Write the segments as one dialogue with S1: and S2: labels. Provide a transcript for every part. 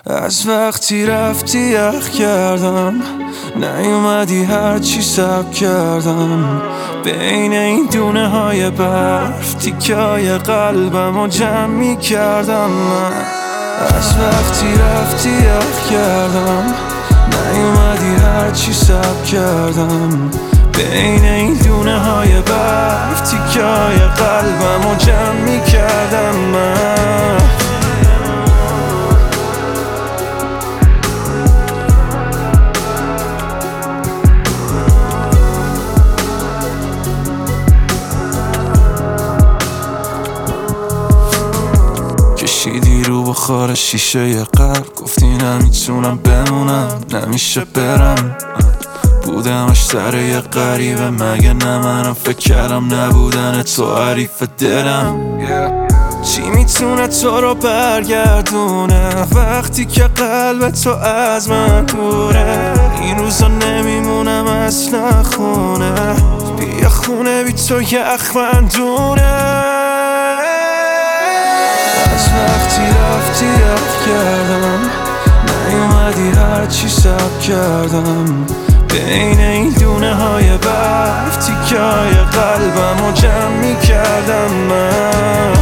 S1: از وقتی رفتی یخ کردم، نیومدی هرچی سب کردم. بین این دونه های برف تیکه های قلبم رو جمع می کردم. من از وقتی رفتی یخ کردم، نیومدی هرچی سب کردم. بین این دونه های برف تیکه های قلبم رو جمع می کردم. من کشیدی رو بخار شیشه ی قلب، گفتی نمیتونم بمونم، نمیشه برم. بودمش سر یه غریبه، مگه نه منم فکر کردم نبودن تو حریف دلم. چی میتونه تو رو برگردونه وقتی که قلب تو از من دوره؟ این روزا نمیمونم اصلا خونه، بیا خونه بی تو یخ من دونه. از وقتی رفتی یخ کردم، نیومدی هرچی سب کردم. بین این دونه های برف تیکه های قلبم رو جمع می کردم. من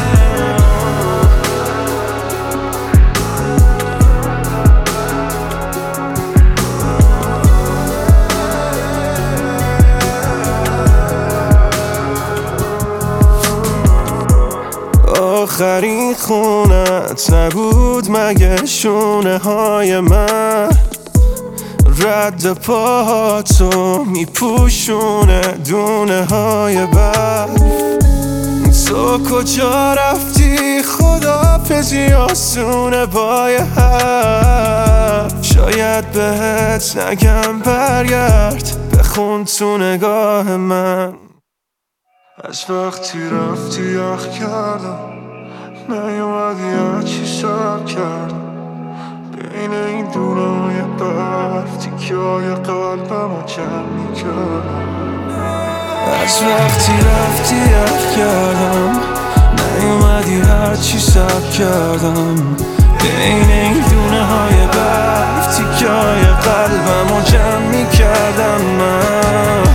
S1: آخرین خونت نبود مگه شونه های من؟ رد پاهاتو میپوشونه دونه های برف. تو کجا رفتی؟ خداحافظی آسونه با یه حرف. شاید بهت نگم برگرد، بخون تو نگاه من. از وقتی رفتی یخ کردم، نیومدی هرچی سب کردم. بین این دونه های برف تیکه های قلبم رو جمع می کردم. از وقتی رفتی یخ کردم، نیومدی هرچی سب کردم. بین این دونه های برف تیکه های قلبم رو جمع می کردم. من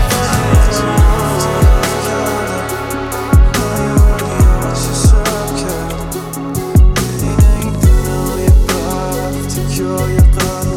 S1: Joy,